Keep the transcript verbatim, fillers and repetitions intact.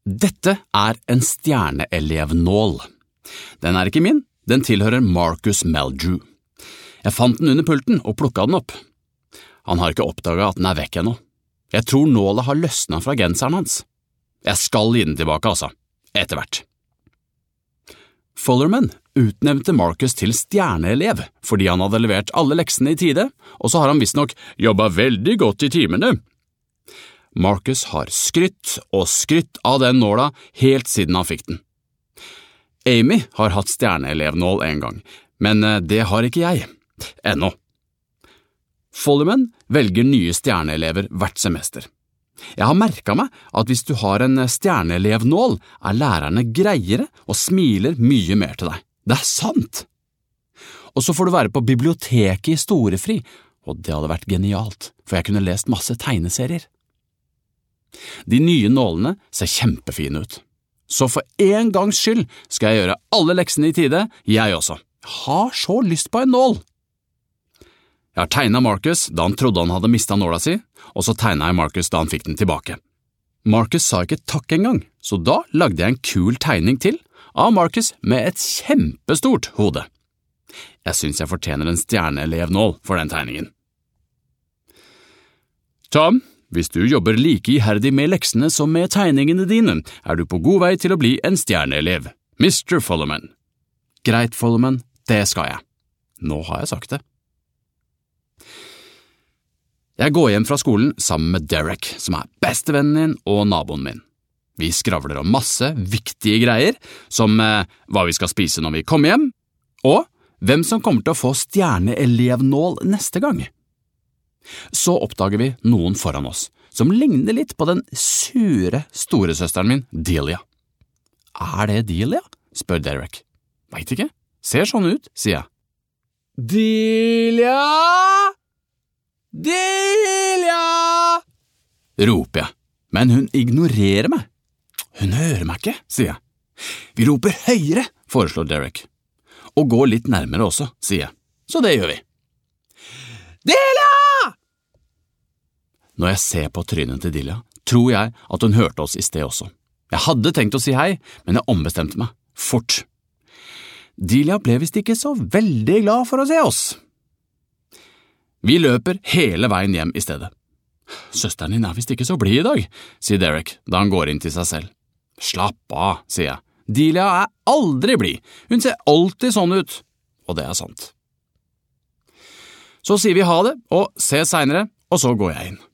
Dette er en stjerneelevnål. Den er ikke min, den tilhører Marcus Meldrew. Jeg fant den under pulten og plukket den opp. Han har ikke oppdaget at den er vekk ennå. Jeg tror nåla har løsnet fra genseren hans. Jeg skal gi den tilbake, altså, etter hvert. Fullerman utnevnte Marcus til stjerneelev fordi han hadde levert alle leksene i tide, og så har han visstnok jobbet veldig godt i timene. Marcus har skrytt og skrytt av den nåla helt siden han fikk den. Amy har hatt stjerneelevnål en gang, men det har ikke jeg, ennå. Fullerman velger nye stjerneelever hvert semester. Jeg har merket meg at hvis du har en stjerneelevnål, er lærerne greiere og smiler mye mer til deg. Det er sant! Og så får du være på biblioteket i storefri, og det hadde vært genialt, for jeg kunne lest masse tegneserier. De nye nålene ser kjempefine ut. Så for en gangs skyld skal jeg gjøre alle leksene i tide, jeg også. Jeg har så lyst på en nål! Jeg har tegnet Marcus da han trodde han hadde mistet nåla si, og så tegnet jeg Marcus da han fikk den tilbake. Marcus sa ikke takk engang, så da lagde jeg en kul tegning til av Marcus med et kjempestort hode. Jeg synes jeg fortjener en stjerneelevnål for den tegningen. Tom, hvis du jobber like iherdig med leksene som med tegningene dine, er du på god vei til å bli en stjerneelev. mister Fullerman. Greit, Fullerman, det skal jeg. Nå har jeg sagt det. Jeg går hjem fra skolen sammen med Derek, som er bestevennen min og naboen min. Vi skravler om masse viktige greier, som eh, hva vi skal spise når vi kommer hjem, og hvem som kommer til å få stjerneelevnål neste gang. Så oppdager vi noen foran oss, som ligner litt på den sure storesøsteren min, Delia. Er det Delia? Spør Derek. Vet ikke. Ser sånn ut, sier jeg. Delia! Delia! Roper jeg, men hun ignorerer meg. Hun hører meg ikke, sier jeg. Vi roper høyere, foreslår Derek. Og går litt nærmere også, sier jeg. Så det gjør vi. Delia! Når jeg ser på trynet til Delia, tror jeg at hun hørte oss i sted også. Jeg hadde tenkt å si hei, men jeg ombestemte meg. Fort. Delia ble visst ikke så veldig glad for å se oss. Vi løper hele veien hjem i stedet. Søsteren din er visst ikke så blid i dag, sier Derek da han går inn til seg selv. Slapp av, sier jeg. Delia er aldri blid. Hun ser alltid sånn ut. Og det er sant. Så sier vi ha det, og ses senere, og så går jeg inn.